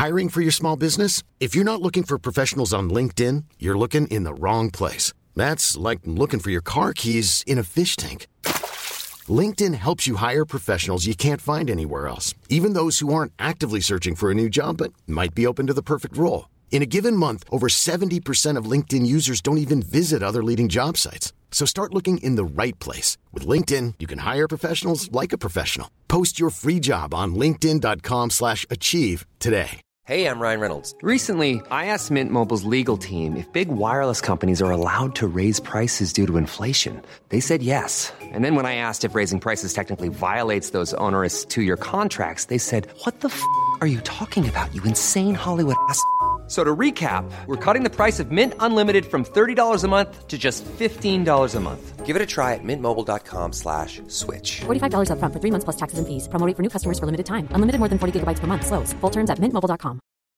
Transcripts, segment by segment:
Hiring for your small business? If you're not looking for professionals on LinkedIn, you're looking in the wrong place. That's like looking for your car keys in a fish tank. LinkedIn helps you hire professionals you can't find anywhere else, even those who aren't actively searching for a new job but might be open to the perfect role. In a given month, over 70% of LinkedIn users don't even visit other leading job sites. So start looking in the right place. With LinkedIn, you can hire professionals like a professional. Post your free job on linkedin.com/achieve today. Hey, I'm Ryan Reynolds. Recently, I asked Mint Mobile's legal team if big wireless companies are allowed to raise prices due to inflation. They said yes. And then when I asked if raising prices technically violates those onerous two-year contracts, they said, "What the f*** are you talking about, you insane Hollywood ass f- So to recap, we're cutting the price of Mint Unlimited from $30 a month to just $15 a month. Give it a try at mintmobile.com/switch. $45 up front for 3 months plus taxes and fees. Promo rate for new customers for limited time. Unlimited more than 40 gigabytes per month. Slows full terms at mintmobile.com.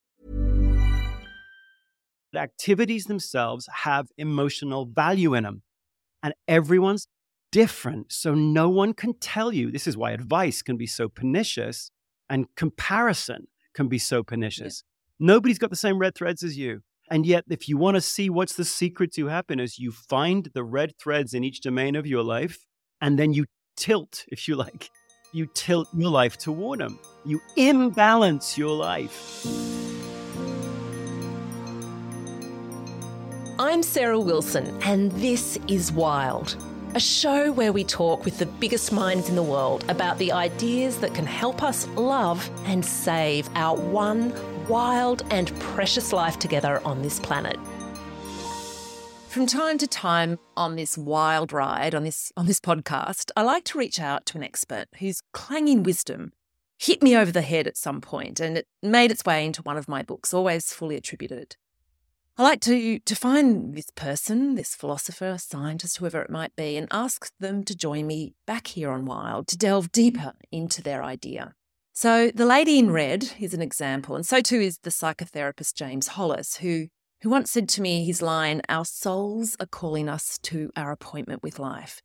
The activities themselves have emotional value in them. And everyone's different. So no one can tell you. This is why advice can be so pernicious and comparison can be so pernicious. Nobody's got the same red threads as you. And yet, if you want to see what's the secret to happiness, you find the red threads in each domain of your life, and then you tilt, if you like. You tilt your life toward them. You imbalance your life. I'm Sarah Wilson, and this is Wild, a show where we talk with the biggest minds in the world about the ideas that can help us love and save our one wild and precious life together on this planet. From time to time on this wild ride, on this podcast, I like to reach out to an expert whose clanging wisdom hit me over the head at some point, and it made its way into one of my books, always fully attributed. I like to find this person, this philosopher, scientist, whoever it might be, and ask them to join me back here on Wild to delve deeper into their idea. So the lady in red is an example, and so too is the psychotherapist James Hollis, who once said to me his line, "Our souls are calling us to our appointment with life."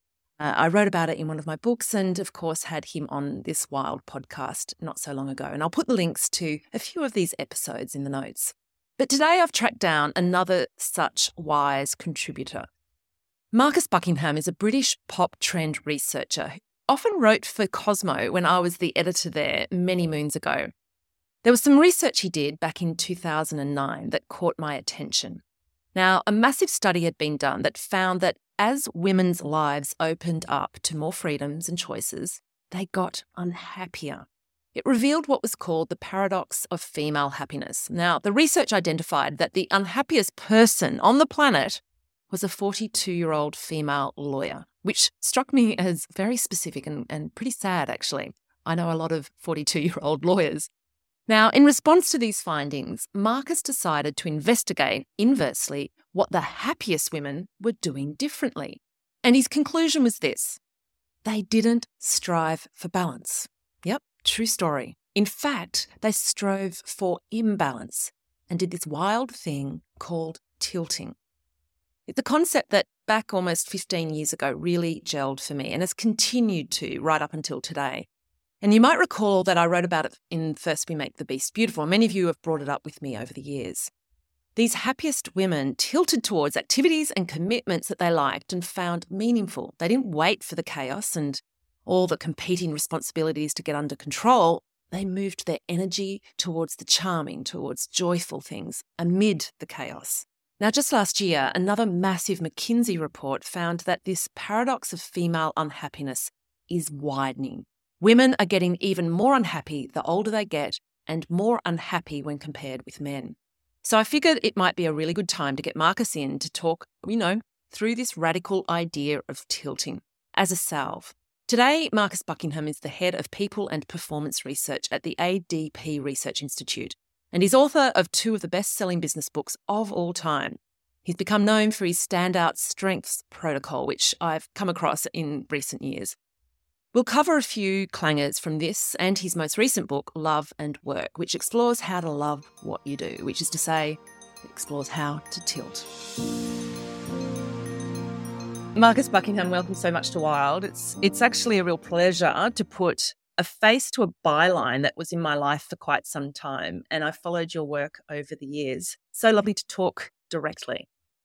I wrote about it in one of my books and, of course, had him on this Wild podcast not so long ago. And I'll put the links to a few of these episodes in the notes. But today I've tracked down another such wise contributor. Marcus Buckingham is a British pop trend researcher who often wrote for Cosmo when I was the editor there many moons ago. There was some research he did back in 2009 that caught my attention. Now, a massive study had been done that found that as women's lives opened up to more freedoms and choices, they got unhappier. It revealed what was called the paradox of female happiness. Now, the research identified that the unhappiest person on the planet was a 42-year-old female lawyer, which struck me as very specific and pretty sad, actually. I know a lot of 42-year-old lawyers. Now, in response to these findings, Marcus decided to investigate, inversely, what the happiest women were doing differently. And his conclusion was this: they didn't strive for balance. Yep, true story. In fact, they strove for imbalance and did this wild thing called tilting. It's a concept that back almost 15 years ago really gelled for me and has continued to right up until today. And you might recall that I wrote about it in First We Make the Beast Beautiful. Many of you have brought it up with me over the years. These happiest women tilted towards activities and commitments that they liked and found meaningful. They didn't wait for the chaos and all the competing responsibilities to get under control. They moved their energy towards the charming, towards joyful things amid the chaos. Now, just last year, another massive McKinsey report found that this paradox of female unhappiness is widening. Women are getting even more unhappy the older they get and more unhappy when compared with men. So I figured it might be a really good time to get Marcus in to talk, through this radical idea of tilting as a salve. Today, Marcus Buckingham is the head of people and performance research at the ADP Research Institute, and he's author of 2 of the best-selling business books of all time. He's become known for his standout strengths protocol, which I've come across in recent years. We'll cover a few clangers from this and his most recent book, Love and Work, which explores how to love what you do, which is to say, it explores how to tilt. Marcus Buckingham, welcome so much to Wild. It's actually a real pleasure to put a face to a byline that was in my life for quite some time. And I followed your work over the years. So lovely to talk directly.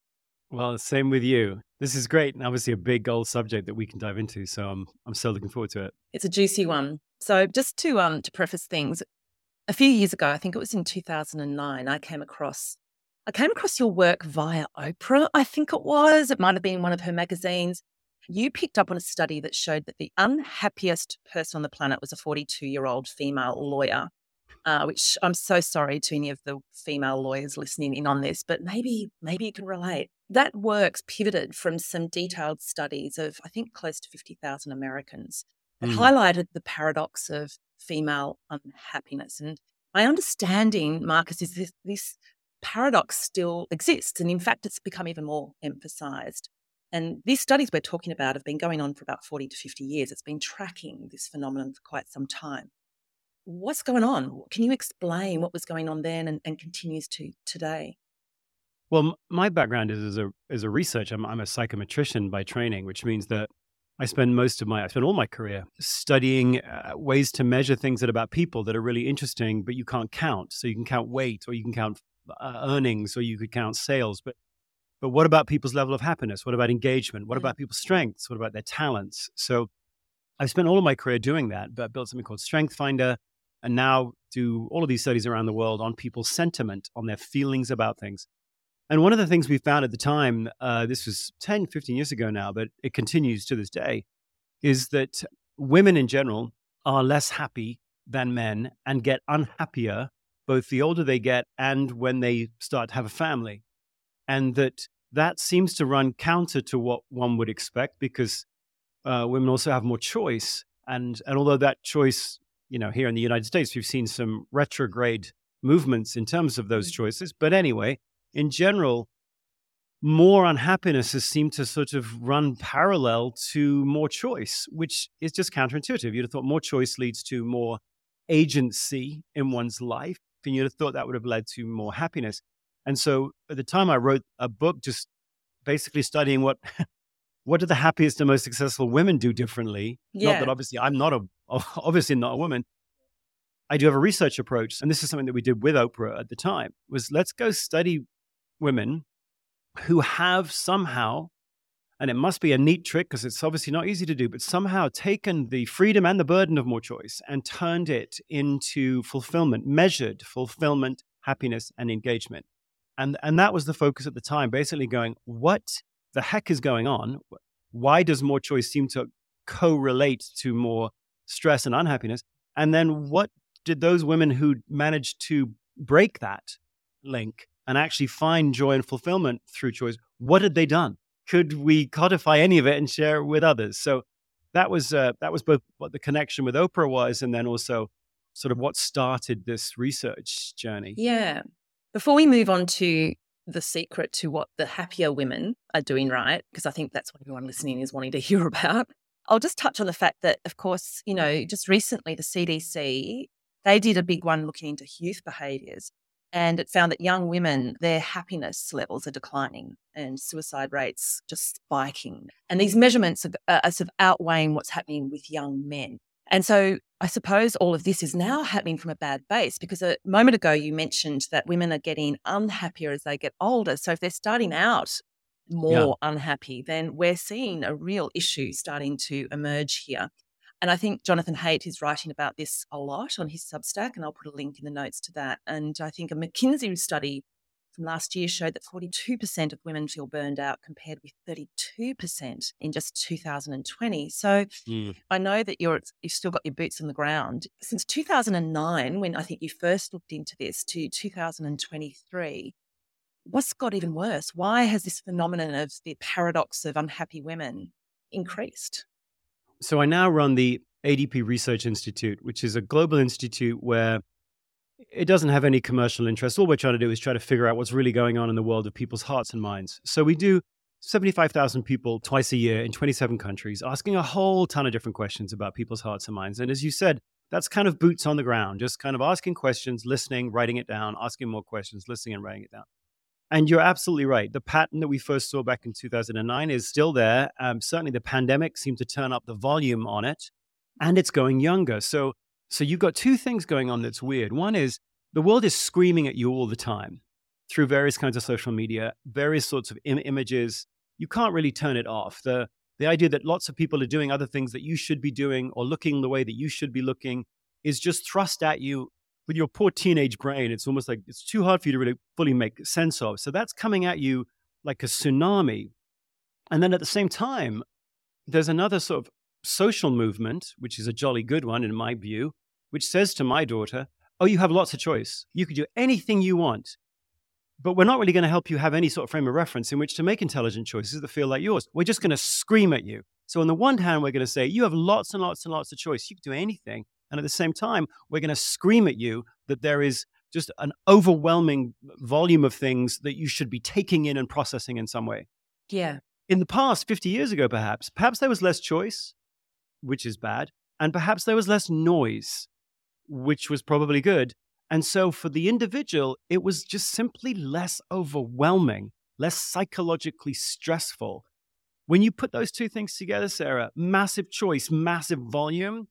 Well, same with you. This is great, and obviously a big old subject that we can dive into. So I'm so looking forward to it. It's a juicy one. So just to preface things, a few years ago, I think it was in 2009, I came across your work via Oprah. I think it was. It might have been one of her magazines. You picked up on a study that showed that the unhappiest person on the planet was a 42-year-old female lawyer, which I'm so sorry to any of the female lawyers listening in on this, but maybe you can relate. That work's pivoted from some detailed studies of, I think, close to 50,000 Americans that highlighted the paradox of female unhappiness. And my understanding, Marcus, is this paradox still exists. And in fact, it's become even more emphasised. And these studies we're talking about have been going on for about 40 to 50 years. It's been tracking this phenomenon for quite some time. What's going on? Can you explain what was going on then and continues to today? Well, my background is as a researcher. I'm a psychometrician by training, which means that I spend all my career studying ways to measure things about people that are really interesting, but you can't count. So you can count weight, or you can count earnings, or you could count sales. But what about people's level of happiness? What about engagement? What about people's strengths? What about their talents? So I've spent all of my career doing that, but I built something called Strength Finder, and now do all of these studies around the world on people's sentiment, on their feelings about things. And one of the things we found at the time, this was 10, 15 years ago now, but it continues to this day, is that women in general are less happy than men and get unhappier both the older they get and when they start to have a family. And that seems to run counter to what one would expect, because women also have more choice. And although that choice, here in the United States, we've seen some retrograde movements in terms of those choices. But anyway, in general, more unhappiness has seemed to sort of run parallel to more choice, which is just counterintuitive. You'd have thought more choice leads to more agency in one's life, and you'd have thought that would have led to more happiness. And so at the time, I wrote a book just basically studying what do the happiest and most successful women do differently. Yeah. Not that obviously I'm obviously not a woman. I do have a research approach, and this is something that we did with Oprah at the time, was let's go study women who have somehow, and it must be a neat trick because it's obviously not easy to do, but somehow taken the freedom and the burden of more choice and turned it into fulfillment, measured fulfillment, happiness, and engagement. And that was the focus at the time, basically going, what the heck is going on? Why does more choice seem to correlate to more stress and unhappiness? And then what did those women who managed to break that link and actually find joy and fulfillment through choice, what had they done? Could we codify any of it and share it with others? So that was both what the connection with Oprah was, and then also sort of what started this research journey. Yeah. Before we move on to the secret to what the happier women are doing right, because I think that's what everyone listening is wanting to hear about, I'll just touch on the fact that, of course, just recently the CDC, they did a big one looking into youth behaviours, and it found that young women, their happiness levels are declining and suicide rates just spiking. And these measurements are sort of outweighing what's happening with young men. And so I suppose all of this is now happening from a bad base, because a moment ago you mentioned that women are getting unhappier as they get older. So if they're starting out more unhappy, then we're seeing a real issue starting to emerge here. And I think Jonathan Haidt is writing about this a lot on his Substack, and I'll put a link in the notes to that. And I think a McKinsey study from last year showed that 42% of women feel burned out, compared with 32% in just 2020. So I know that you've still got your boots on the ground. Since 2009, when I think you first looked into this, to 2023, what's got even worse? Why has this phenomenon of the paradox of unhappy women increased? So I now run the ADP Research Institute, which is a global institute where it doesn't have any commercial interest. All we're trying to do is try to figure out what's really going on in the world of people's hearts and minds. So we do 75,000 people twice a year in 27 countries, asking a whole ton of different questions about people's hearts and minds. And as you said, that's kind of boots on the ground, just kind of asking questions, listening, writing it down, asking more questions, listening and writing it down. And you're absolutely right. The pattern that we first saw back in 2009 is still there. Certainly the pandemic seemed to turn up the volume on it. and it's going younger. So you've got two things going on that's weird. One is the world is screaming at you all the time through various kinds of social media, various sorts of images. You can't really turn it off. The idea that lots of people are doing other things that you should be doing or looking the way that you should be looking is just thrust at you with your poor teenage brain. It's almost like it's too hard for you to really fully make sense of. So that's coming at you like a tsunami. And then at the same time, there's another sort of social movement, which is a jolly good one in my view, which says to my daughter, oh, you have lots of choice. You can do anything you want, but we're not really going to help you have any sort of frame of reference in which to make intelligent choices that feel like yours. We're just going to scream at you. So on the one hand, we're going to say, you have lots and lots and lots of choice. You can do anything. And at the same time, we're going to scream at you that there is just an overwhelming volume of things that you should be taking in and processing in some way. Yeah. In the past, 50 years ago, perhaps there was less choice, which is bad. And perhaps there was less noise, which was probably good. And so for the individual, it was just simply less overwhelming, less psychologically stressful. When you put those two things together, Sarah, massive choice, massive volume,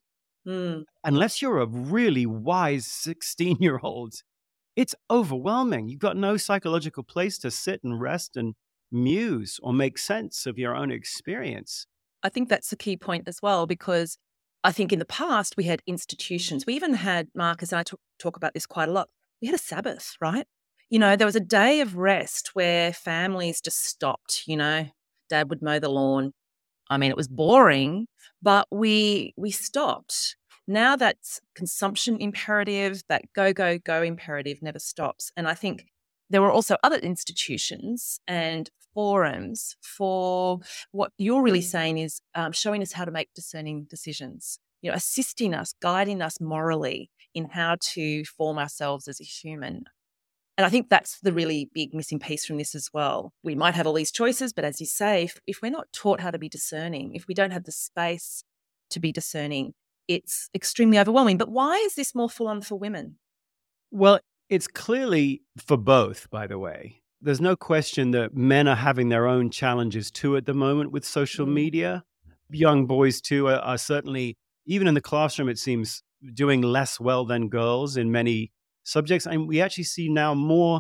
unless you're a really wise 16-year-old, it's overwhelming. You've got no psychological place to sit and rest and muse or make sense of your own experience. I think that's the key point as well, because I think in the past we had institutions. We even had, Marcus and I talk about this quite a lot, we had a Sabbath, right? You know, there was a day of rest where families just stopped, you know. Dad would mow the lawn. I mean, it was boring, but we stopped. Now that's consumption imperative, that go, go, go imperative never stops. And I think there were also other institutions and forums for what you're really saying is showing us how to make discerning decisions, you know, assisting us, guiding us morally in how to form ourselves as a human. And I think that's the really big missing piece from this as well. We might have all these choices, but as you say, if we're not taught how to be discerning, if we don't have the space to be discerning, it's extremely overwhelming. But why is this more full on for women? Well, it's clearly for both, by the way. There's no question that men are having their own challenges too at the moment with social media. Young boys too are certainly, even in the classroom, it seems, doing less well than girls in many subjects. And we actually see now more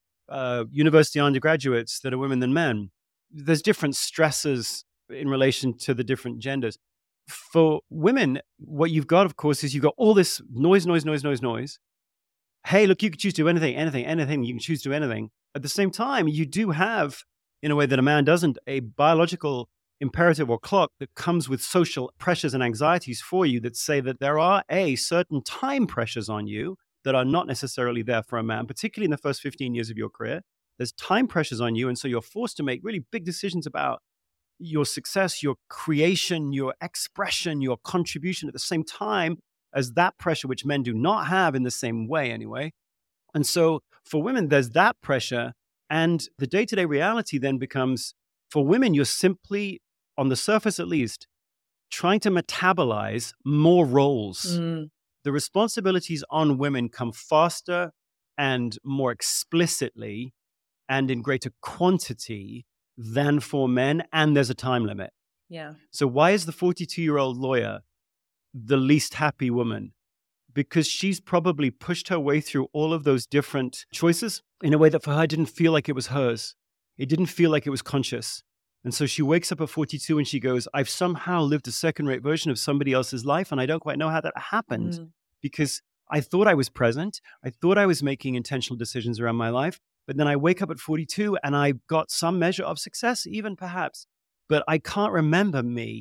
university undergraduates that are women than men. There's different stresses in relation to the different genders. For women, what you've got, of course, is you've got all this noise. Hey, look, you can choose to do anything. You can choose to do anything. At the same time, you do have, in a way that a man doesn't, a biological imperative or clock that comes with social pressures and anxieties for you that say that there are certain time pressures on you that are not necessarily there for a man, particularly in the first 15 years of your career. There's time pressures on you. And so you're forced to make really big decisions about your success, your creation, your expression, your contribution at the same time as that pressure, which men do not have in the same way anyway. And so for women, there's that pressure. And the day-to-day reality then becomes, for women, you're simply, on the surface at least, trying to metabolize more roles. The responsibilities on women come faster and more explicitly and in greater quantity than for men, and there's a time limit. Yeah. So why is the 42-year-old lawyer the least happy woman? Because she's probably pushed her way through all of those different choices in a way that for her didn't feel like it was hers. It didn't feel like it was conscious. And so she wakes up at 42 and she goes, I've somehow lived a second-rate version of somebody else's life, and I don't quite know how that happened because I thought I was present. I thought I was making intentional decisions around my life. But then I wake up at 42 and I got some measure of success, even perhaps, but I can't remember me.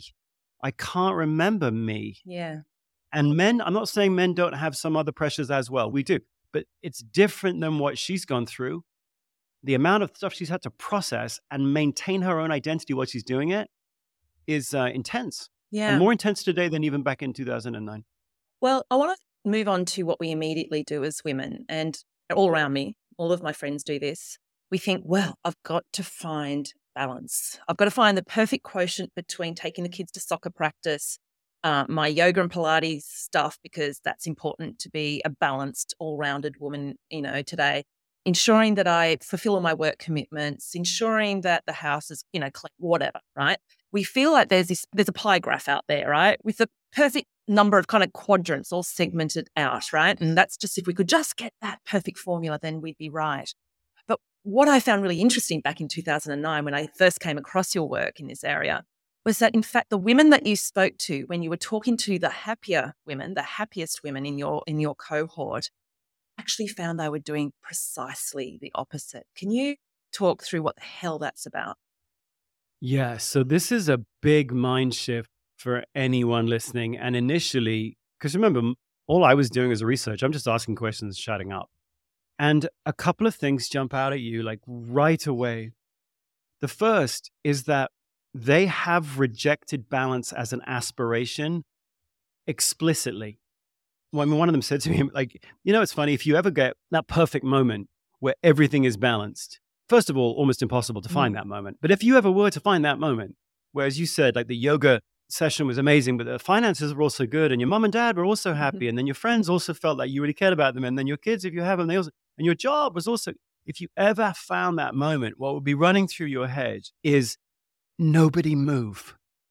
Yeah. And men, I'm not saying men don't have some other pressures as well. We do, but it's different than what she's gone through. The amount of stuff she's had to process and maintain her own identity while she's doing it is intense. Yeah. And more intense today than even back in 2009. Well, I want to move on to what we immediately do as women, and all around me, all of my friends do this. We think, well, I've got to find balance. I've got to find the perfect quotient between taking the kids to soccer practice, my yoga and Pilates stuff, because that's important to be a balanced, all-rounded woman, you know, today. Ensuring that I fulfill all my work commitments, ensuring that the house is, you know, clean, whatever, right? We feel like there's a pie graph out there, right? With the perfect number of kind of quadrants all segmented out, right? And that's just, if we could just get that perfect formula, then we'd be right. But what I found really interesting back in 2009 when I first came across your work in this area was that, in fact, the women that you spoke to when you were talking to the happier women, the happiest women in your cohort, actually found they were doing precisely the opposite. Can you talk through what the hell that's about? Yeah, so this is a big mind shift for anyone listening. And initially, because remember, all I was doing as a research, I'm just asking questions, shutting up. And a couple of things jump out at you like right away. The first is that they have rejected balance as an aspiration explicitly. Well, I mean, one of them said to me, like, it's funny, if you ever get that perfect moment where everything is balanced, first of all, almost impossible to find that moment. But if you ever were to find that moment, whereas you said, like, the yoga session was amazing, but the finances were also good, and your mom and dad were also happy, and then your friends also felt like you really cared about them, and then your kids, if you have them, and your job was also, if you ever found that moment, what would be running through your head is nobody move.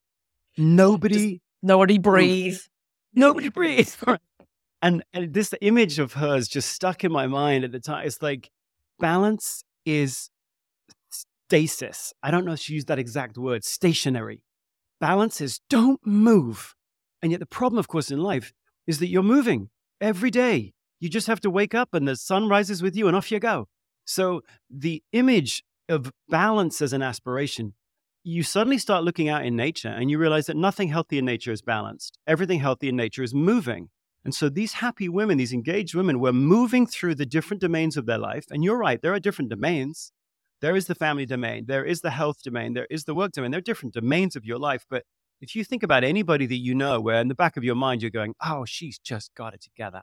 Nobody breathe. Nobody breathe. And this image of hers just stuck in my mind at the time. It's like balance is stasis. I don't know if she used that exact word, stationary. Balance is don't move. And yet the problem, of course, in life is that you're moving every day. You just have to wake up and the sun rises with you and off you go. So the image of balance as an aspiration, you suddenly start looking out in nature and you realize that nothing healthy in nature is balanced. Everything healthy in nature is moving. And so these happy women, these engaged women, were moving through the different domains of their life. And you're right, there are different domains. There is the family domain. There is the health domain. There is the work domain. There are different domains of your life. But if you think about anybody that you know, where in the back of your mind, you're going, oh, she's just got it together.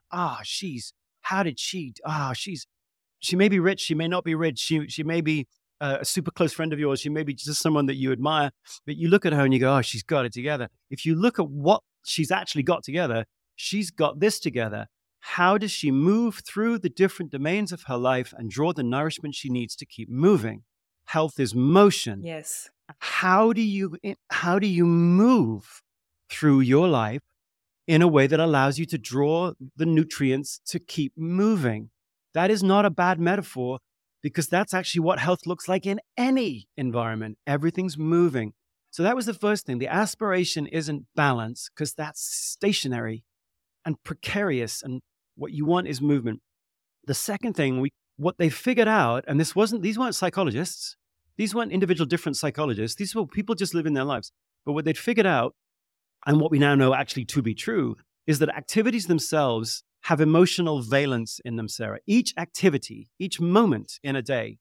She may be rich. She may not be rich. She may be a super close friend of yours. She may be just someone that you admire. But you look at her and you go, oh, she's got it together. If you look at what she's actually got together, she's got this together. How does she move through the different domains of her life and draw the nourishment she needs to keep moving? Health is motion. Yes. How do you move through your life in a way that allows you to draw the nutrients to keep moving? That is not a bad metaphor, because that's actually what health looks like in any environment. Everything's moving. So that was the first thing. The aspiration isn't balance, because that's stationary and precarious, and what you want is movement. The second thing, what they figured out, and these weren't psychologists, these weren't individual different psychologists, these were people just living their lives. But what they'd figured out, and what we now know actually to be true, is that activities themselves have emotional valence in them, Sarah. Each activity, each moment in a day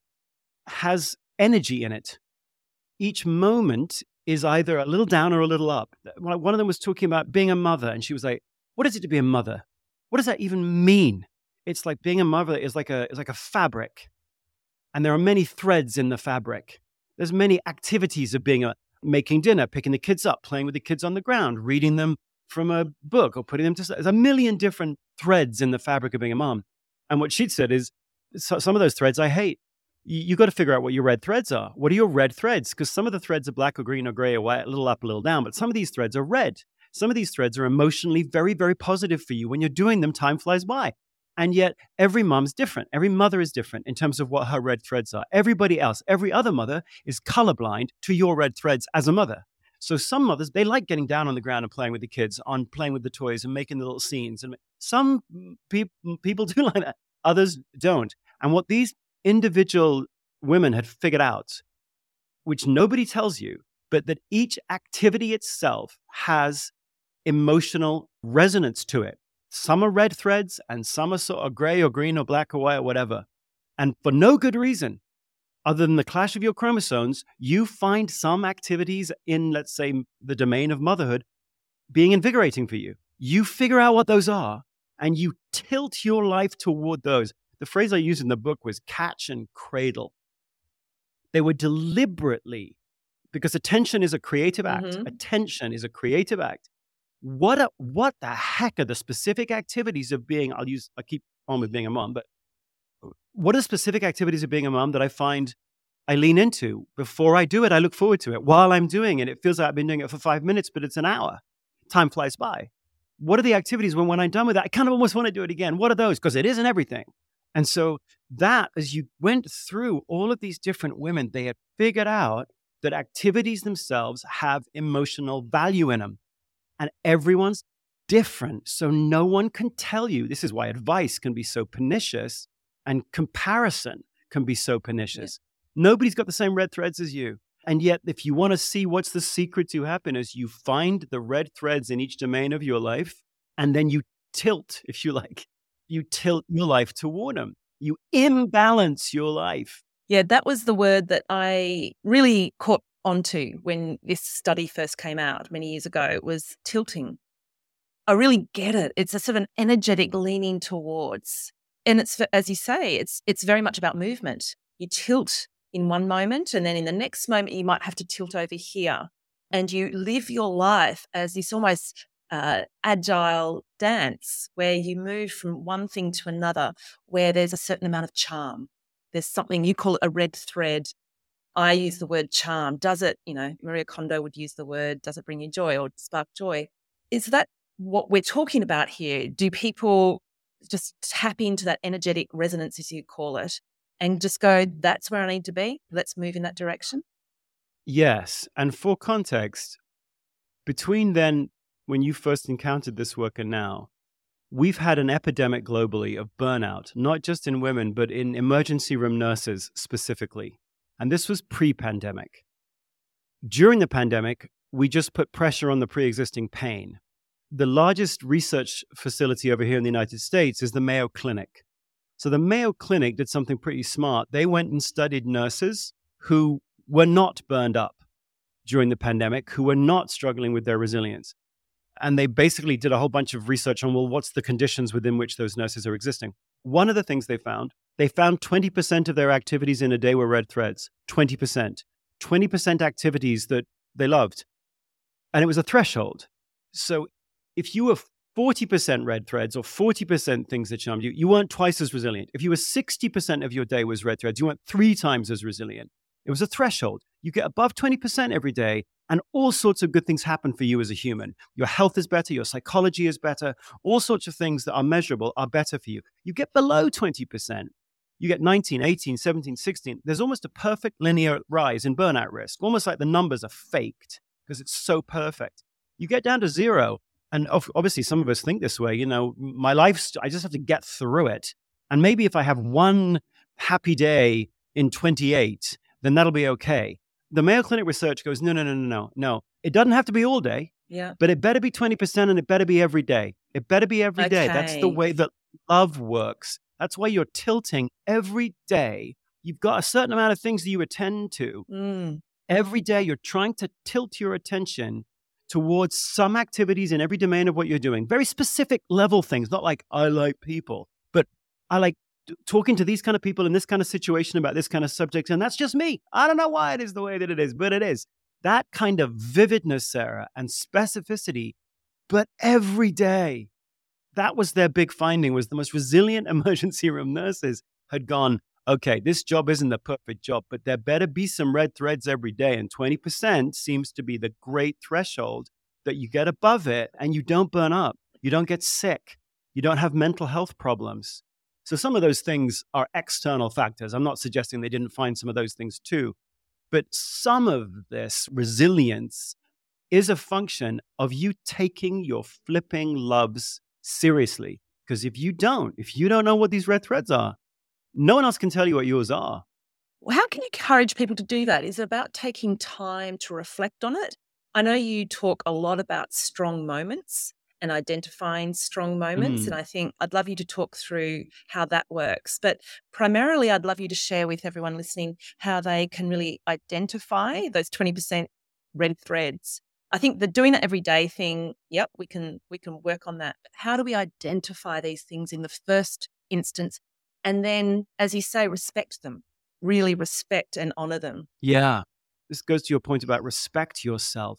has energy in it. Each moment is either a little down or a little up. One of them was talking about being a mother, and she was like, what is it to be a mother? What does that even mean? It's like being a mother is like a fabric, and there are many threads in the fabric. There's many activities of making dinner, picking the kids up, playing with the kids on the ground, reading them from a book or putting them to sleep. There's a million different threads in the fabric of being a mom. And what she'd said is, some of those threads I hate. You got to figure out what your red threads are. What are your red threads? Because some of the threads are black or green or gray or white, a little up, a little down, but some of these threads are red. Some of these threads are emotionally very, very positive for you. When you're doing them, time flies by. And yet every mom's different. Every mother is different in terms of what her red threads are. Everybody else, every other mother is colorblind to your red threads as a mother. So some mothers, they like getting down on the ground and playing with the kids, playing with the toys and making the little scenes. And some people do like that. Others don't. And what these individual women had figured out, which nobody tells you, but that each activity itself has emotional resonance to it. Some are red threads and some are sort of gray or green or black or white or whatever. And for no good reason, other than the clash of your chromosomes, you find some activities in, let's say, the domain of motherhood being invigorating for you. You figure out what those are and you tilt your life toward those. The phrase I used in the book was catch and cradle. They were deliberately, because attention is a creative act. Mm-hmm. Attention is a creative act. What the heck are the specific activities of being, I keep on with being a mom, but what are the specific activities of being a mom that I find I lean into? Before I do it, I look forward to it. While I'm doing it, it feels like I've been doing it for 5 minutes, but it's an hour. Time flies by. what are the activities when I'm done with that? I kind of almost want to do it again. What are those? Because it isn't everything. And so that, as you went through all of these different women, they had figured out that activities themselves have emotional value in them. And everyone's different. So no one can tell you. This is why advice can be so pernicious and comparison can be so pernicious. Yeah. Nobody's got the same red threads as you. And yet, if you want to see what's the secret to happiness, you find the red threads in each domain of your life, and then you tilt, if you like, you tilt your life toward them. You imbalance your life. Yeah, that was the word that I really caught onto when this study first came out many years ago. It was tilting. I really get it. It's a sort of an energetic leaning towards. And it's, as you say, it's very much about movement. You tilt in one moment, and then in the next moment, you might have to tilt over here. And you live your life as this almost agile dance where you move from one thing to another, where there's a certain amount of charm. There's something, you call it a red thread. I use the word charm. Does it, Maria Kondo would use the word, does it bring you joy or spark joy? Is that what we're talking about here? Do people just tap into that energetic resonance, as you call it, and just go, that's where I need to be? Let's move in that direction? Yes. And for context, between then, when you first encountered this work and now, we've had an epidemic globally of burnout, not just in women, but in emergency room nurses specifically. And this was pre-pandemic. During the pandemic, we just put pressure on the pre-existing pain. The largest research facility over here in the United States is the Mayo Clinic. So the Mayo Clinic did something pretty smart. They went and studied nurses who were not burned up during the pandemic, who were not struggling with their resilience. And they basically did a whole bunch of research on, well, what's the conditions within which those nurses are existing? One of the things they found 20% of their activities in a day were red threads, 20%. 20% activities that they loved. And it was a threshold. So if you were 40% red threads or 40% things that charmed you, you weren't twice as resilient. If you were 60% of your day was red threads, you weren't 3 times as resilient. It was a threshold. You get above 20% every day, and all sorts of good things happen for you as a human. Your health is better, your psychology is better, all sorts of things that are measurable are better for you. You get below 20%. You get 19, 18, 17, 16. There's almost a perfect linear rise in burnout risk, almost like the numbers are faked because it's so perfect. You get down to 0. And obviously, some of us think this way, my life, I just have to get through it. And maybe if I have one happy day in 28, then that'll be okay. The Mayo Clinic research goes, no. It doesn't have to be all day, but it better be 20% and it better be every day. It better be every day. That's the way that love works. That's why you're tilting every day. You've got a certain amount of things that you attend to. Every day, you're trying to tilt your attention towards some activities in every domain of what you're doing. Very specific level things, not like I like people, but I like talking to these kind of people in this kind of situation about this kind of subject. And that's just me. I don't know why it is the way that it is, but it is. That kind of vividness, Sarah, and specificity, but every day. That was their big finding, was the most resilient emergency room nurses had gone, okay, this job isn't the perfect job, but there better be some red threads every day. And 20% seems to be the great threshold that you get above it and you don't burn up. You don't get sick. You don't have mental health problems. So some of those things are external factors. I'm not suggesting they didn't find some of those things too. But some of this resilience is a function of you taking your flipping loves seriously. Because if you don't know what these red threads are, no one else can tell you what yours are. Well, how can you encourage people to do that? Is it about taking time to reflect on it? I know you talk a lot about strong moments and identifying strong moments. And I think I'd love you to talk through how that works. But primarily, I'd love you to share with everyone listening how they can really identify those 20% red threads. I think the doing that every day thing, we can work on that. But how do we identify these things in the first instance? And then, as you say, respect them, really respect and honor them. Yeah. This goes to your point about respect yourself.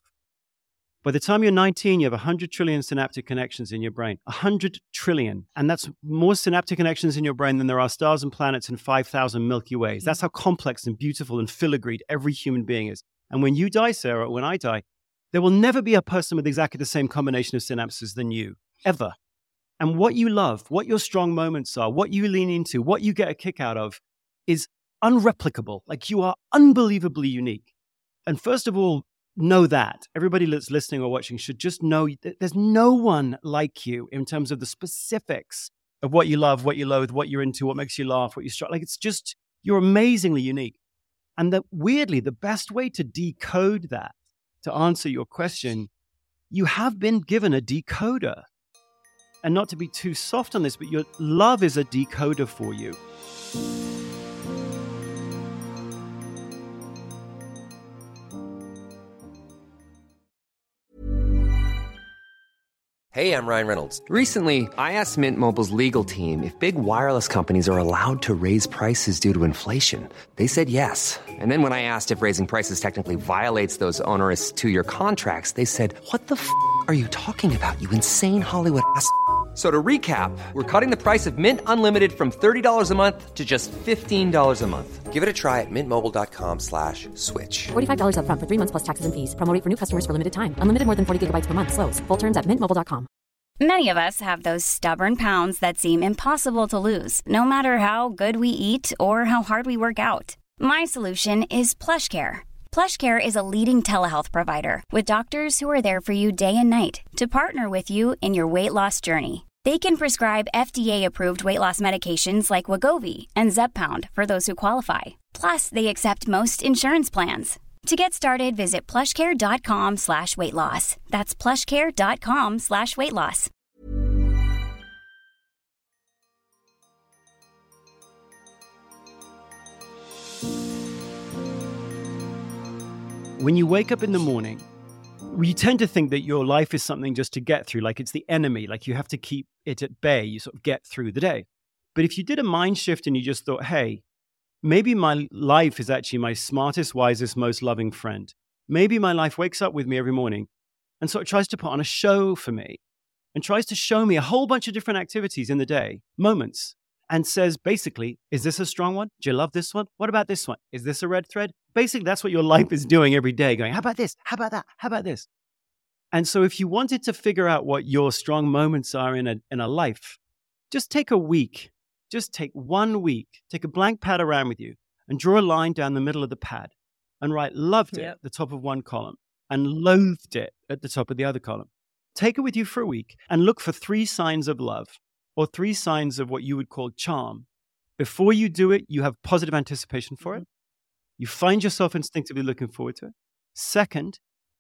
By the time you're 19, you have 100 trillion synaptic connections in your brain. 100 trillion. And that's more synaptic connections in your brain than there are stars and planets and 5,000 Milky Ways. That's how complex and beautiful and filigreed every human being is. And when you die, Sarah, when I die, there will never be a person with exactly the same combination of synapses than you. ever. And what you love, what your strong moments are, what you lean into, what you get a kick out of is unreplicable. Like, you are unbelievably unique. And first of all, know that. Everybody that's listening or watching should just know that there's no one like you in terms of the specifics of what you love, what you loathe, what you're into, what makes you laugh, what you struggle. Like, it's just, you're amazingly unique. And that, weirdly, the best way to decode that, to answer your question, you have been given a decoder. And not to be too soft on this, but your love is a decoder for you. Hey, I'm Ryan Reynolds. Recently, I asked Mint Mobile's legal team if big wireless companies are allowed to raise prices due to inflation. They said yes. And then when I asked if raising prices technically violates those onerous two-year contracts, they said, "What the f*** are you talking about, you insane Hollywood ass?" So to recap, we're cutting the price of Mint Unlimited from $30 a month to just $15 a month. Give it a try at mintmobile.com/switch. $45 up front for 3 months plus taxes and fees. Promo rate for new customers for limited time. Unlimited more than 40 gigabytes per month. Slows full terms at mintmobile.com. Many of us have those stubborn pounds that seem impossible to lose, no matter how good we eat or how hard we work out. My solution is PlushCare. PlushCare is a leading telehealth provider with doctors who are there for you day and night to partner with you in your weight loss journey. They can prescribe FDA-approved weight loss medications like Wegovy and Zepbound for those who qualify. Plus, they accept most insurance plans. To get started, visit plushcare.com/weightloss. That's plushcare.com/weightloss. When you wake up in the morning, you tend to think that your life is something just to get through, like it's the enemy, like you have to keep it at bay, you sort of get through the day. But if you did a mind shift and you just thought, hey, maybe my life is actually my smartest, wisest, most loving friend. Maybe my life wakes up with me every morning and sort of tries to put on a show for me and tries to show me a whole bunch of different activities in the day, moments, and says, basically, is this a strong one? Do you love this one? What about this one? Is this a red thread? Basically, that's what your life is doing every day, going, how about this? How about that? How about this? And so if you wanted to figure out what your strong moments are in a life, just take a week. Just take 1 week, take a blank pad around with you and draw a line down the middle of the pad and write loved it at the top of one column and loathed it at the top of the other column. Take it with you for a week and look for 3 signs of love or 3 signs of what you would call charm. Before you do it, you have positive anticipation for it. You find yourself instinctively looking forward to it. Second,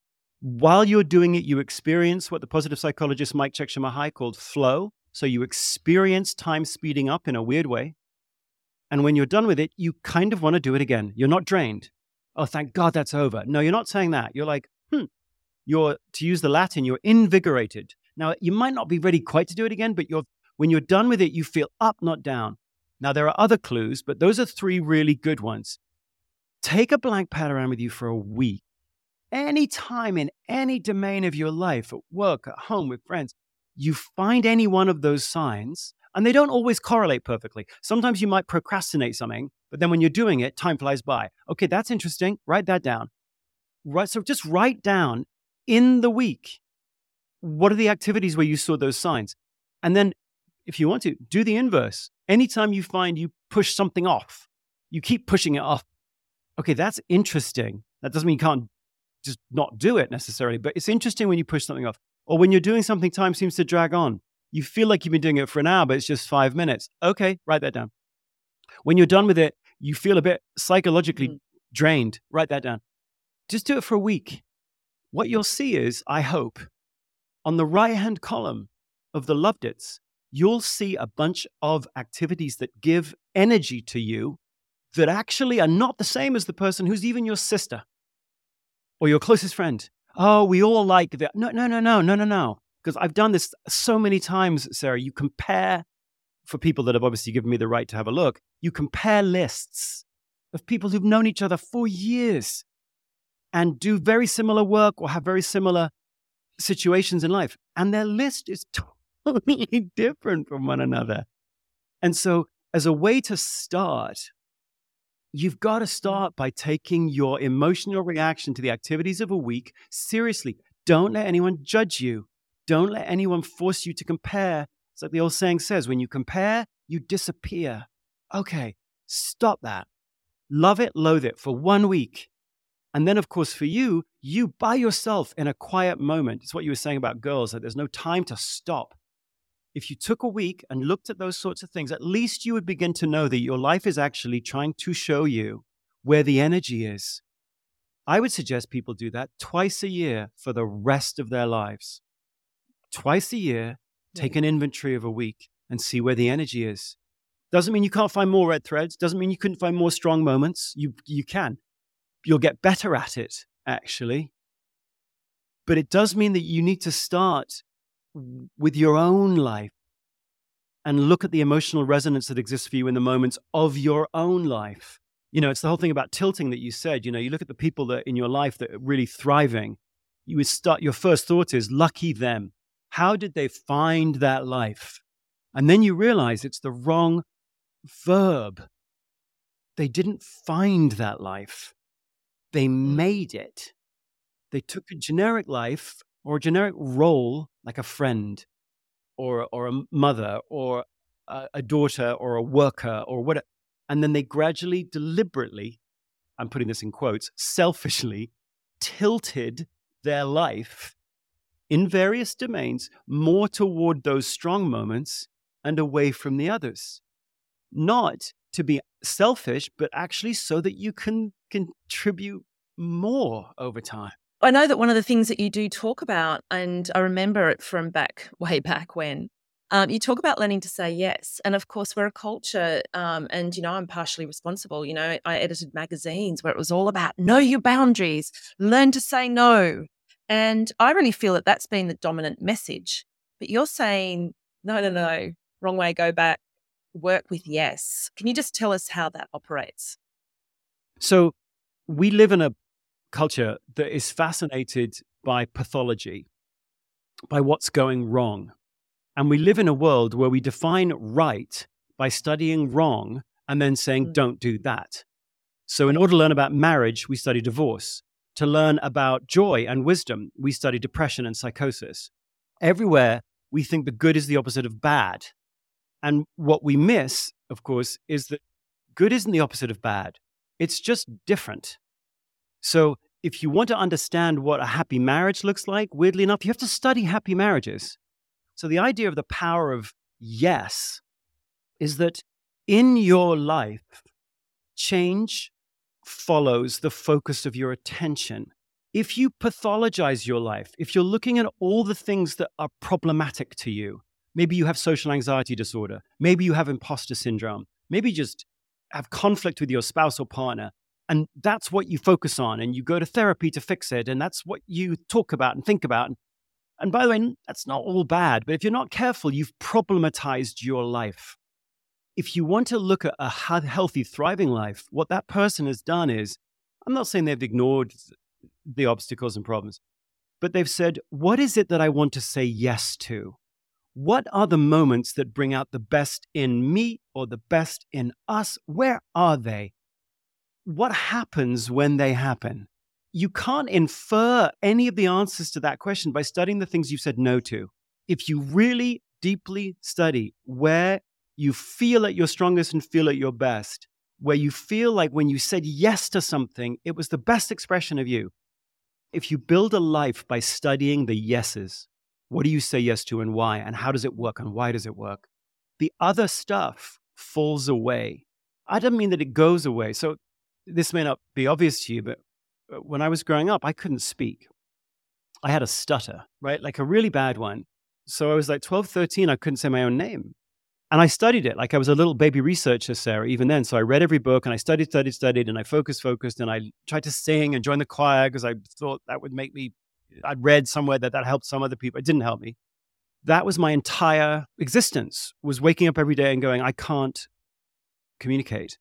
while you're doing it, you experience what the positive psychologist Mike Csikszentmihalyi called flow. So you experience time speeding up in a weird way. And when you're done with it, you kind of want to do it again. You're not drained. Oh, thank God that's over. No, you're not saying that. You're like, You're, to use the Latin, you're invigorated. Now, you might not be ready quite to do it again, but when you're done with it, you feel up, not down. Now, there are other clues, but those are 3 really good ones. Take a blank pad around with you for a week. Any time in any domain of your life, at work, at home, with friends, you find any one of those signs, and they don't always correlate perfectly. Sometimes you might procrastinate something, but then when you're doing it, time flies by. Okay, that's interesting. Write that down. Right, so just write down in the week, what are the activities where you saw those signs? And then if you want to, do the inverse. Anytime you find you push something off, you keep pushing it off. Okay, that's interesting. That doesn't mean you can't just not do it necessarily, but it's interesting when you push something off. Or when you're doing something, time seems to drag on. You feel like you've been doing it for an hour, but it's just 5 minutes. Okay, write that down. When you're done with it, you feel a bit psychologically drained. Write that down. Just do it for a week. What you'll see is, I hope, on the right-hand column of the loved it's, you'll see a bunch of activities that give energy to you that actually are not the same as the person who's even your sister or your closest friend. Oh, we all like that. No. Because I've done this so many times, Sarah. You compare, for people that have obviously given me the right to have a look, you compare lists of people who've known each other for years and do very similar work or have very similar situations in life. And their list is totally different from one another. And so as a way to start, you've got to start by taking your emotional reaction to the activities of a week seriously. Don't let anyone judge you. Don't let anyone force you to compare. It's like the old saying says, when you compare, you disappear. Okay, stop that. Love it, loathe it for 1 week. And then, of course, for you by yourself in a quiet moment, it's what you were saying about girls, that there's no time to stop. If you took a week and looked at those sorts of things, at least you would begin to know that your life is actually trying to show you where the energy is. I would suggest people do that twice a year for the rest of their lives. Twice a year, take an inventory of a week and see where the energy is. Doesn't mean you can't find more red threads. Doesn't mean you couldn't find more strong moments. You can. You'll get better at it, actually. But it does mean that you need to start with your own life and look at the emotional resonance that exists for you in the moments of your own life. It's the whole thing about tilting that you said. You look at the people that in your life that are really thriving. Your first thought is, lucky them. How did they find that life? And then you realize it's the wrong verb. They didn't find that life. They made it. They took a generic life or a generic role, like a friend or a mother or a daughter or a worker or whatever. And then they gradually, deliberately, I'm putting this in quotes, selfishly tilted their life in various domains more toward those strong moments and away from the others. Not to be selfish, but actually so that you can contribute more over time. I know that one of the things that you do talk about, and I remember it from way back when, you talk about learning to say yes. And of course, we're a culture, and, I'm partially responsible. I edited magazines where it was all about know your boundaries, learn to say no. And I really feel that that's been the dominant message. But you're saying, no, wrong way, go back, work with yes. Can you just tell us how that operates? So we live in a culture that is fascinated by pathology, by what's going wrong. And we live in a world where we define right by studying wrong and then saying, don't do that. So in order to learn about marriage, we study divorce. To learn about joy and wisdom, we study depression and psychosis. Everywhere, we think the good is the opposite of bad. And what we miss, of course, is that good isn't the opposite of bad. It's just different. So if you want to understand what a happy marriage looks like, weirdly enough, you have to study happy marriages. So the idea of the power of yes is that in your life, change follows the focus of your attention. If you pathologize your life, if you're looking at all the things that are problematic to you, maybe you have social anxiety disorder, maybe you have imposter syndrome, maybe you just have conflict with your spouse or partner, and that's what you focus on, and you go to therapy to fix it, and that's what you talk about and think about. And by the way, that's not all bad, but if you're not careful, you've problematized your life. If you want to look at a healthy, thriving life, what that person has done is, I'm not saying they've ignored the obstacles and problems, but they've said, what is it that I want to say yes to? What are the moments that bring out the best in me or the best in us? Where are they? What happens when they happen? You can't infer any of the answers to that question by studying the things you've said no to. If you really deeply study where you feel at your strongest and feel at your best, where you feel like when you said yes to something, it was the best expression of you. If you build a life by studying the yeses, what do you say yes to and why? And how does it work and why does it work? The other stuff falls away. I don't mean that it goes away. So this may not be obvious to you, but when I was growing up, I couldn't speak. I had a stutter, right? Like a really bad one. So I was like 12, 13, I couldn't say my own name. And I studied it like I was a little baby researcher, Sarah, even then. So I read every book and I studied, and I focused, and I tried to sing and join the choir because I thought that would make me, I'd read somewhere that helped some other people. It didn't help me. That was my entire existence, was waking up every day and going, I can't communicate.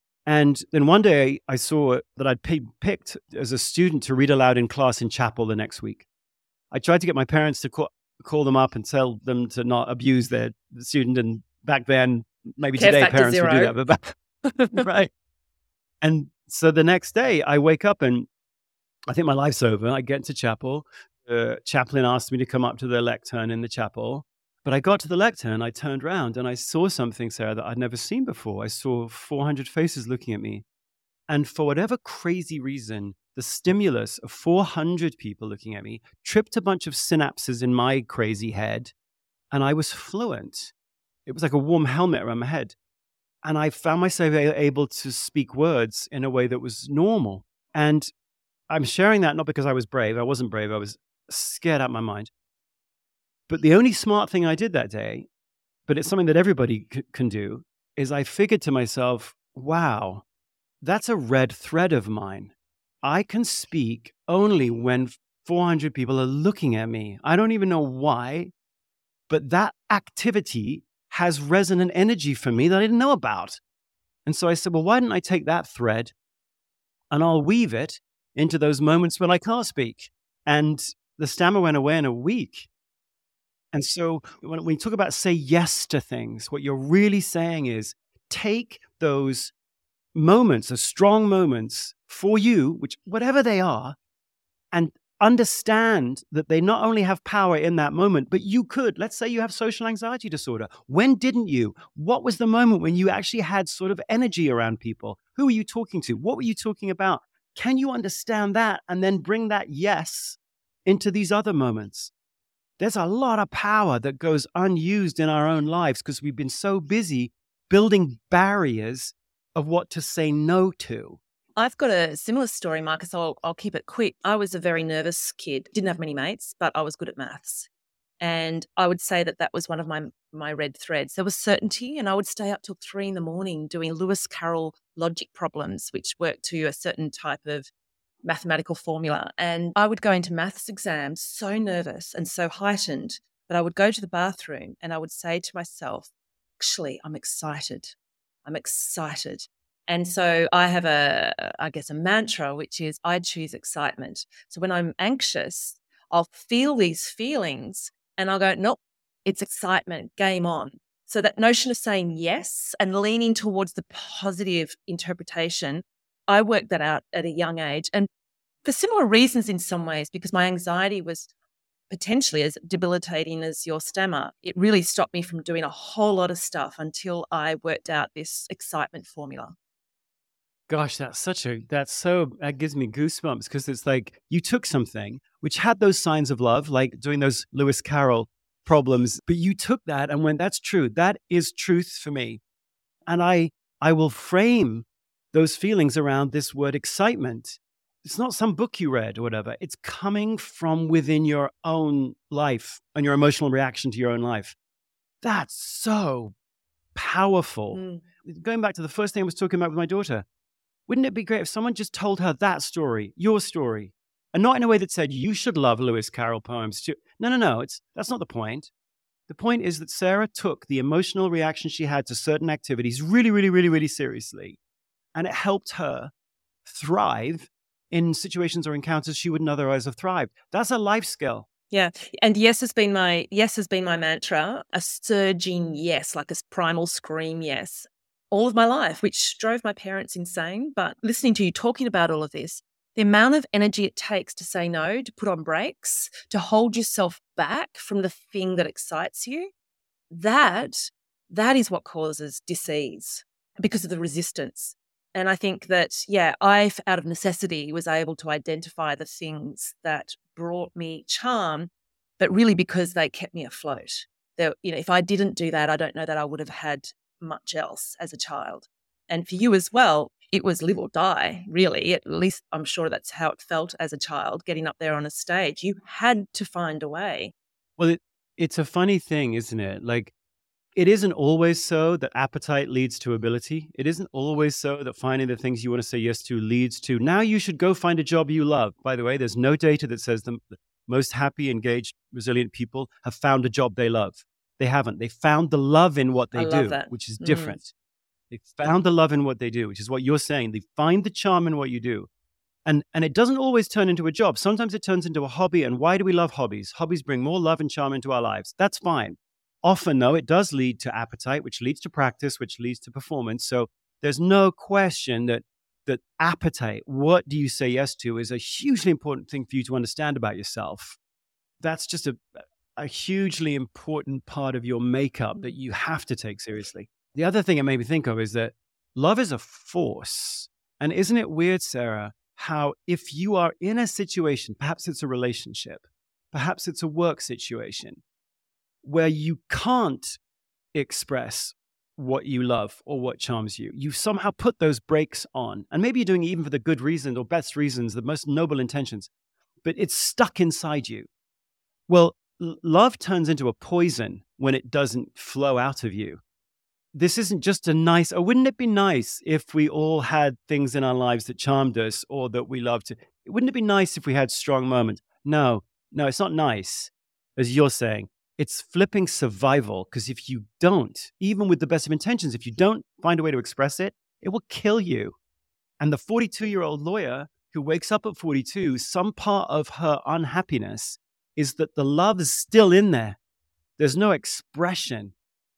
And then one day I saw that I'd picked as a student to read aloud in class in chapel the next week. I tried to get my parents to call them up and tell them to not abuse their student. And back then, maybe today parents would do that. But right. And so the next day I wake up and I think my life's over. I get into chapel. the chaplain asked me to come up to the lectern in the chapel. But I got to the lectern, I turned around and I saw something, Sarah, that I'd never seen before. I saw 400 faces looking at me. And for whatever crazy reason, the stimulus of 400 people looking at me tripped a bunch of synapses in my crazy head, and I was fluent. It was like a warm helmet around my head. And I found myself able to speak words in a way that was normal. And I'm sharing that not because I was brave. I wasn't brave. I was scared out of my mind. But the only smart thing I did that day, but it's something that everybody can do, is I figured to myself, wow, that's a red thread of mine. I can speak only when 400 people are looking at me. I don't even know why, but that activity has resonant energy for me that I didn't know about. And so I said, well, why don't I take that thread and I'll weave it into those moments when I can't speak? And the stammer went away in a week. And so when we talk about say yes to things, what you're really saying is take those moments, those strong moments for you, which whatever they are, and understand that they not only have power in that moment, but you could, let's say you have social anxiety disorder. When didn't you? What was the moment when you actually had sort of energy around people? Who were you talking to? What were you talking about? Can you understand that and then bring that yes into these other moments? There's a lot of power that goes unused in our own lives because we've been so busy building barriers of what to say no to. I've got a similar story, Marcus. I'll keep it quick. I was a very nervous kid, didn't have many mates, but I was good at maths. And I would say that was one of my red threads. There was certainty, and I would stay up till 3 a.m. doing Lewis Carroll logic problems, which work to a certain type of mathematical formula. And I would go into maths exams so nervous and so heightened that I would go to the bathroom and I would say to myself, actually, I'm excited. I'm excited. And so I have a mantra, which is I choose excitement. So when I'm anxious, I'll feel these feelings and I'll go, nope, it's excitement, game on. So that notion of saying yes and leaning towards the positive interpretation, I worked that out at a young age. And for similar reasons in some ways, because my anxiety was potentially as debilitating as your stammer, it really stopped me from doing a whole lot of stuff until I worked out this excitement formula. Gosh, that gives me goosebumps because it's like you took something which had those signs of love, like doing those Lewis Carroll problems, but you took that and went, that's true. That is truth for me. And I will frame those feelings around this word excitement. It's not some book you read or whatever. It's coming from within your own life and your emotional reaction to your own life. That's so powerful. Going back to the first thing I was talking about with my daughter, wouldn't it be great if someone just told her that story, your story, and not in a way that said, you should love Lewis Carroll poems too. No. That's not the point. The point is that Sarah took the emotional reaction she had to certain activities really, really, really, really seriously. And it helped her thrive in situations or encounters she wouldn't otherwise have thrived. That's a life skill. Yeah. And yes has been my mantra, a surging yes, like a primal scream yes, all of my life, which drove my parents insane. But listening to you talking about all of this, the amount of energy it takes to say no, to put on brakes, to hold yourself back from the thing that excites you, that is what causes disease because of the resistance. And I think that, I, out of necessity, was able to identify the things that brought me charm, but really because they kept me afloat. If I didn't do that, I don't know that I would have had much else as a child. And for you as well, it was live or die, really. At least I'm sure that's how it felt as a child, getting up there on a stage. You had to find a way. Well, it's a funny thing, isn't it? Like, it isn't always so that appetite leads to ability. It isn't always so that finding the things you want to say yes to leads to, now you should go find a job you love. By the way, there's no data that says the most happy, engaged, resilient people have found a job they love. They haven't. They found the love in what they do, which is different. They found the love in what they do, which is what you're saying. They find the charm in what you do. And it doesn't always turn into a job. Sometimes it turns into a hobby. And why do we love hobbies? Hobbies bring more love and charm into our lives. That's fine. Often, though, it does lead to appetite, which leads to practice, which leads to performance. So there's no question that appetite, what do you say yes to, is a hugely important thing for you to understand about yourself. that's just a hugely important part of your makeup that you have to take seriously. The other thing it made me think of is that love is a force. And isn't it weird, Sarah, how if you are in a situation, perhaps it's a relationship, perhaps it's a work situation, where you can't express what you love or what charms you, you somehow put those brakes on. And maybe you're doing it even for the good reasons or best reasons, the most noble intentions, but it's stuck inside you. Well, love turns into a poison when it doesn't flow out of you. This isn't just a nice, or wouldn't it be nice if we all had things in our lives that charmed us or that we loved? Wouldn't it be nice if we had strong moments? No, it's not nice, as you're saying. It's flipping survival, because if you don't, even with the best of intentions, if you don't find a way to express it, it will kill you. And the 42-year-old lawyer who wakes up at 42, some part of her unhappiness is that the love is still in there. There's no expression.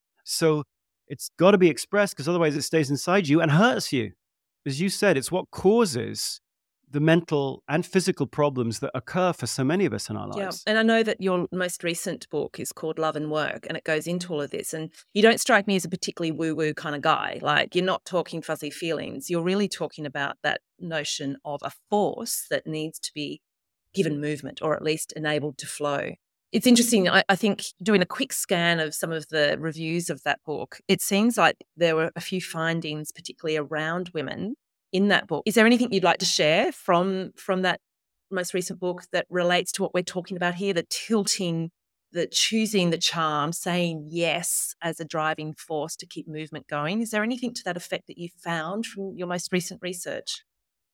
So it's got to be expressed, because otherwise it stays inside you and hurts you. As you said, it's what causes the mental and physical problems that occur for so many of us in our lives. Yeah, and I know that your most recent book is called Love and Work, and it goes into all of this. And you don't strike me as a particularly woo-woo kind of guy. Like, you're not talking fuzzy feelings. You're really talking about that notion of a force that needs to be given movement, or at least enabled to flow. It's interesting. I think doing a quick scan of some of the reviews of that book, it seems like there were a few findings, particularly around women, in that book. Is there anything you'd like to share from that most recent book that relates to what we're talking about here, the tilting, the choosing the charm, saying yes as a driving force to keep movement going? Is there anything to that effect that you found from your most recent research?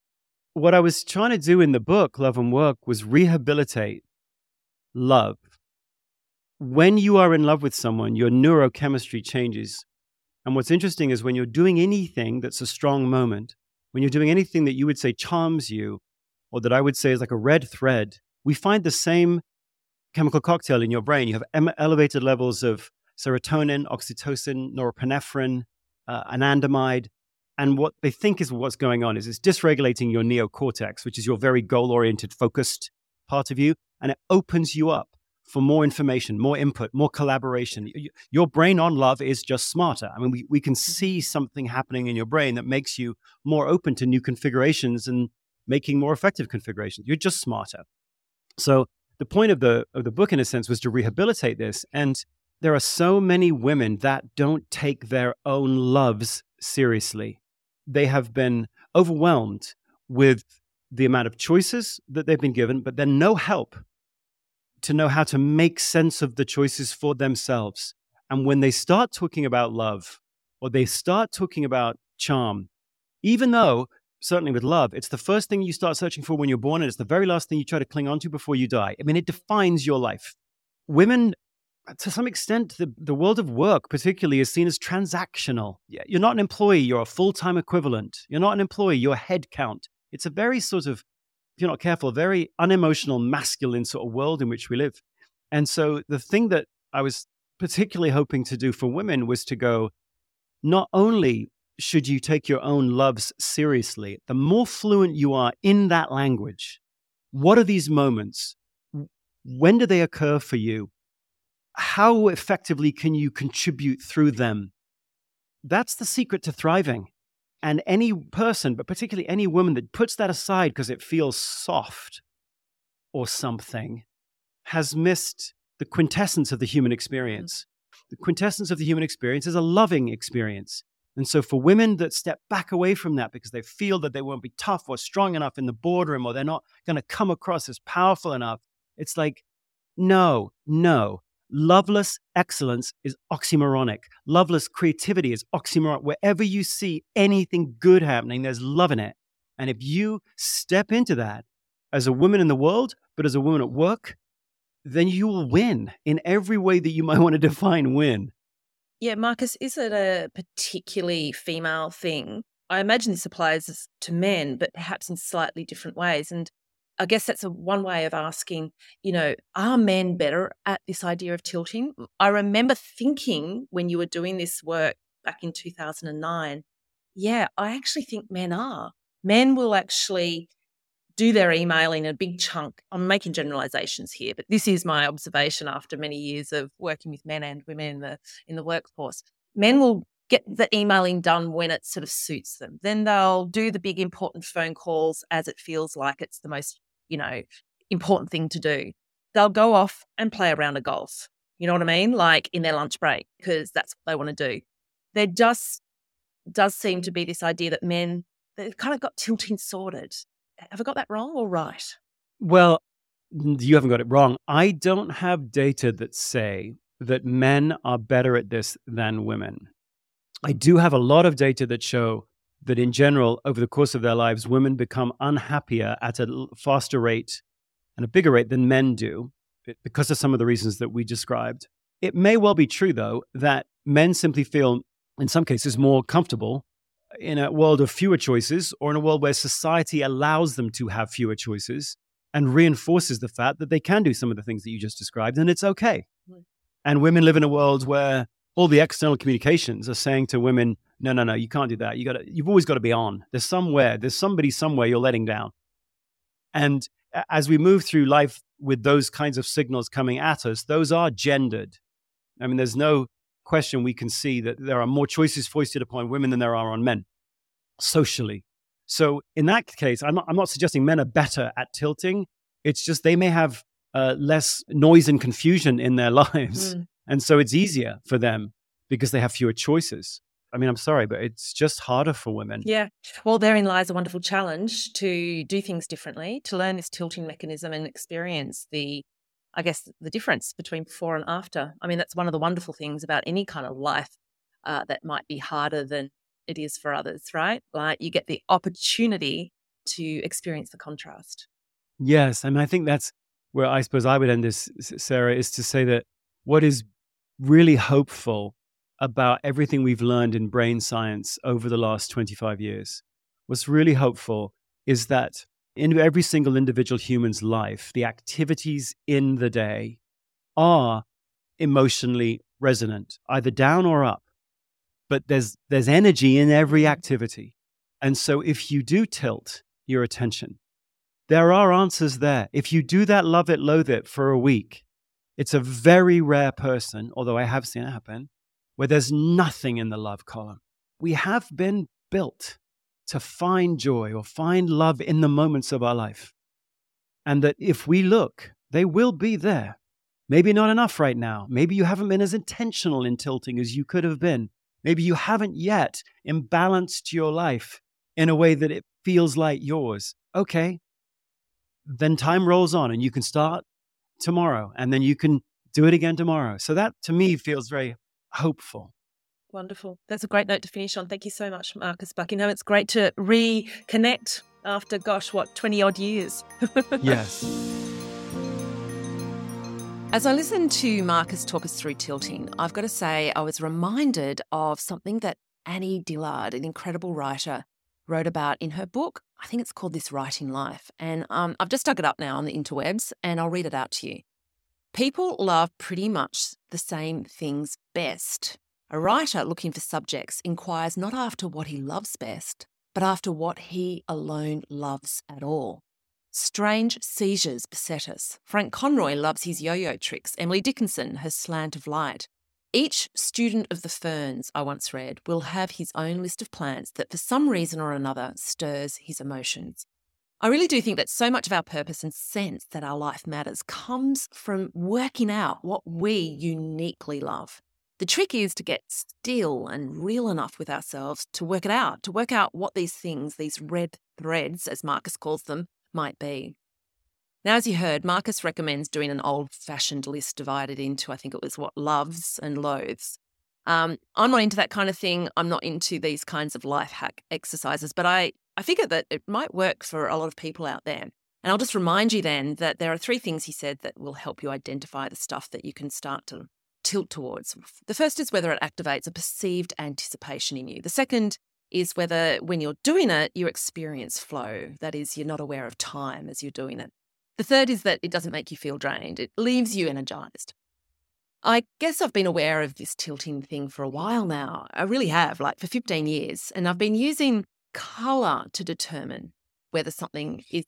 What I was trying to do in the book, Love and Work, was rehabilitate love. When you are in love with someone, your neurochemistry changes. And what's interesting is when you're doing anything that's a strong moment, when you're doing anything that you would say charms you, or that I would say is like a red thread, we find the same chemical cocktail in your brain. You have elevated levels of serotonin, oxytocin, norepinephrine, anandamide. And what they think is what's going on is it's dysregulating your neocortex, which is your very goal-oriented, focused part of you. And it opens you up for more information, more input, more collaboration. Your brain on love is just smarter. I mean, we can see something happening in your brain that makes you more open to new configurations and making more effective configurations. You're just smarter. So the point of the book, in a sense, was to rehabilitate this. And there are so many women that don't take their own loves seriously. They have been overwhelmed with the amount of choices that they've been given, but then no help to know how to make sense of the choices for themselves. And when they start talking about love, or they start talking about charm, even though, certainly with love, it's the first thing you start searching for when you're born, and it's the very last thing you try to cling on to before you die. I mean, it defines your life. Women, to some extent, the world of work particularly is seen as transactional. You're not an employee, you're a full-time equivalent. You're not an employee, you're head count. It's a very sort of, if you're not careful, very unemotional, masculine sort of world in which we live. And so the thing that I was particularly hoping to do for women was to go, not only should you take your own loves seriously, the more fluent you are in that language, what are these moments? When do they occur for you? How effectively can you contribute through them? That's the secret to thriving. And any person, but particularly any woman that puts that aside because it feels soft or something, has missed the quintessence of the human experience. The quintessence of the human experience is a loving experience. And so for women that step back away from that because they feel that they won't be tough or strong enough in the boardroom, or they're not going to come across as powerful enough, it's like, no. Loveless excellence is oxymoronic. Loveless creativity is oxymoronic. Wherever you see anything good happening, there's love in it. And if you step into that as a woman in the world, but as a woman at work, then you will win in every way that you might want to define win. Yeah, Marcus, is it a particularly female thing? I imagine this applies to men, but perhaps in slightly different ways. And I guess that's one way of asking, are men better at this idea of tilting? I remember thinking when you were doing this work back in 2009, I actually think men are. Men will actually do their email in a big chunk. I'm making generalizations here, but this is my observation after many years of working with men and women in the workforce. Men will get the emailing done when it sort of suits them. Then they'll do the big important phone calls as it feels like it's the most, important thing to do. They'll go off and play a round of golf. You know what I mean? Like in their lunch break, because that's what they want to do. There just does seem to be this idea that men, they've kind of got tilting sorted. Have I got that wrong or right? Well, you haven't got it wrong. I don't have data that say that men are better at this than women. I do have a lot of data that show that in general, over the course of their lives, women become unhappier at a faster rate and a bigger rate than men do because of some of the reasons that we described. It may well be true, though, that men simply feel, in some cases, more comfortable in a world of fewer choices or in a world where society allows them to have fewer choices and reinforces the fact that they can do some of the things that you just described, and it's okay. Right. And women live in a world where all the external communications are saying to women, no, you can't do that. You've always got to be on. There's somebody somewhere you're letting down. And as we move through life with those kinds of signals coming at us, those are gendered. I mean, there's no question we can see that there are more choices foisted upon women than there are on men socially. So in that case, I'm not suggesting men are better at tilting. It's just they may have less noise and confusion in their lives. And so it's easier for them because they have fewer choices. I mean, I'm sorry, but it's just harder for women. Yeah. Well, therein lies a wonderful challenge to do things differently, to learn this tilting mechanism and experience the difference between before and after. I mean, that's one of the wonderful things about any kind of life that might be harder than it is for others, right? Like you get the opportunity to experience the contrast. Yes. I mean, I think that's where I suppose I would end this, Sarah, is to say that what is really hopeful about everything we've learned in brain science over the last 25 years, what's really hopeful is that in every single individual human's life, the activities in the day are emotionally resonant, either down or up. But there's energy in every activity. And so if you do tilt your attention, there are answers there. If you do that love it, loathe it for a week, it's a very rare person, although I have seen it happen, where there's nothing in the love column. We have been built to find joy or find love in the moments of our life. And that if we look, they will be there. Maybe not enough right now. Maybe you haven't been as intentional in tilting as you could have been. Maybe you haven't yet imbalanced your life in a way that it feels like yours. Okay, then time rolls on and you can start tomorrow and then you can do it again tomorrow. So that to me feels very hopeful. Wonderful. That's a great note to finish on. Thank you so much, Marcus Buckingham. It's great to reconnect after, 20 odd years. Yes. As I listened to Marcus talk us through tilting, I've got to say I was reminded of something that Annie Dillard, an incredible writer, wrote about in her book. I think it's called This Writing Life. And I've just dug it up now on the interwebs and I'll read it out to you. People love pretty much the same things best. A writer looking for subjects inquires not after what he loves best, but after what he alone loves at all. Strange seizures beset us. Frank Conroy loves his yo-yo tricks. Emily Dickinson, her slant of light. Each student of the ferns, I once read, will have his own list of plants that for some reason or another stirs his emotions. I really do think that so much of our purpose and sense that our life matters comes from working out what we uniquely love. The trick is to get still and real enough with ourselves to work it out, to work out what these things, these red threads, as Marcus calls them, might be. Now, as you heard, Marcus recommends doing an old-fashioned list divided into, I think it was loves and loathes. I'm not into that kind of thing. I'm not into these kinds of life hack exercises, but I figure that it might work for a lot of people out there. And I'll just remind you then that there are 3 things he said that will help you identify the stuff that you can start to tilt towards. The first is whether it activates a perceived anticipation in you. The second is whether when you're doing it, you experience flow. That is, you're not aware of time as you're doing it. The third is that it doesn't make you feel drained. It leaves you energized. I guess I've been aware of this tilting thing for a while now. I really have, for 15 years. And I've been using colour to determine whether something is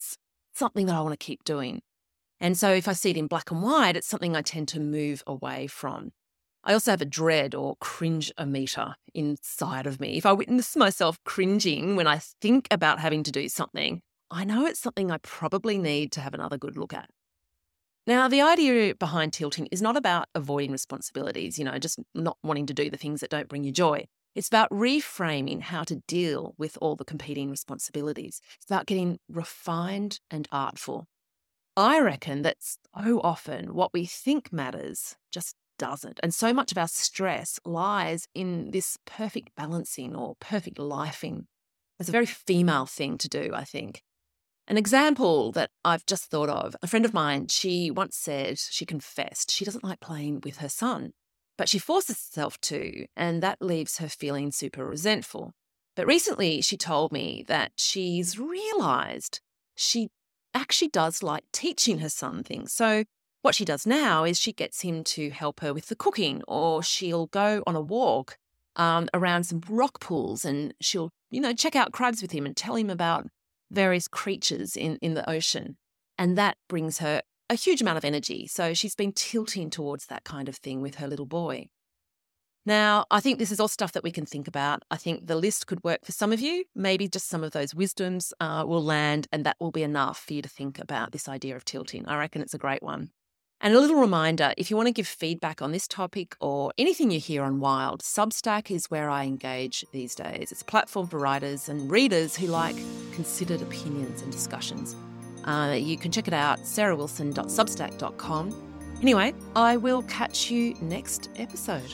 something that I want to keep doing. And so if I see it in black and white, it's something I tend to move away from. I also have a dread or cringe-o-meter inside of me. If I witness myself cringing when I think about having to do something, I know it's something I probably need to have another good look at. Now, the idea behind tilting is not about avoiding responsibilities, just not wanting to do the things that don't bring you joy. It's about reframing how to deal with all the competing responsibilities. It's about getting refined and artful. I reckon that so often what we think matters just doesn't. And so much of our stress lies in this perfect balancing or perfect lifing. It's a very female thing to do, I think. An example that I've just thought of, a friend of mine, she once said, she confessed, she doesn't like playing with her son, but she forces herself to, and that leaves her feeling super resentful. But recently she told me that she's realised she actually does like teaching her son things. So what she does now is she gets him to help her with the cooking, or she'll go on a walk around some rock pools and she'll, check out crabs with him and tell him about various creatures in the ocean. And that brings her a huge amount of energy. So she's been tilting towards that kind of thing with her little boy. Now, I think this is all stuff that we can think about. I think the list could work for some of you. Maybe just some of those wisdoms will land, and that will be enough for you to think about this idea of tilting. I reckon it's a great one. And a little reminder, if you want to give feedback on this topic or anything you hear on Wild, Substack is where I engage these days. It's a platform for writers and readers who like considered opinions and discussions. You can check it out, sarahwilson.substack.com. Anyway, I will catch you next episode.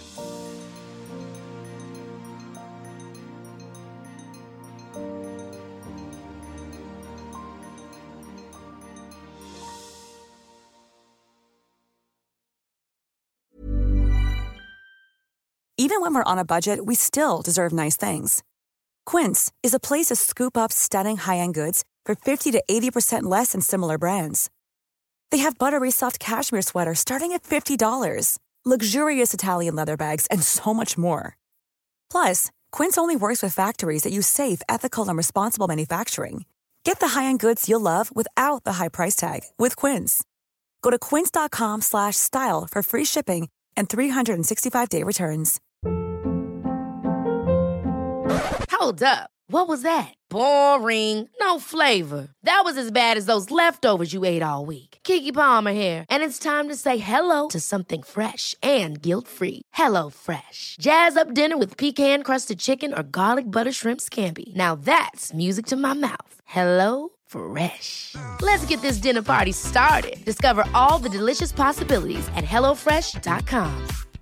Even when we're on a budget, we still deserve nice things. Quince is a place to scoop up stunning high-end goods for 50 to 80% less than similar brands. They have buttery soft cashmere sweaters starting at $50, luxurious Italian leather bags, and so much more. Plus, Quince only works with factories that use safe, ethical, and responsible manufacturing. Get the high-end goods you'll love without the high price tag with Quince. Go to quince.com/style for free shipping and 365-day returns. Hold up. What was that? Boring. No flavor. That was as bad as those leftovers you ate all week. Keke Palmer here, and it's time to say hello to something fresh and guilt-free. Hello Fresh. Jazz up dinner with pecan-crusted chicken or garlic butter shrimp scampi. Now that's music to my mouth. Hello Fresh. Let's get this dinner party started. Discover all the delicious possibilities at HelloFresh.com.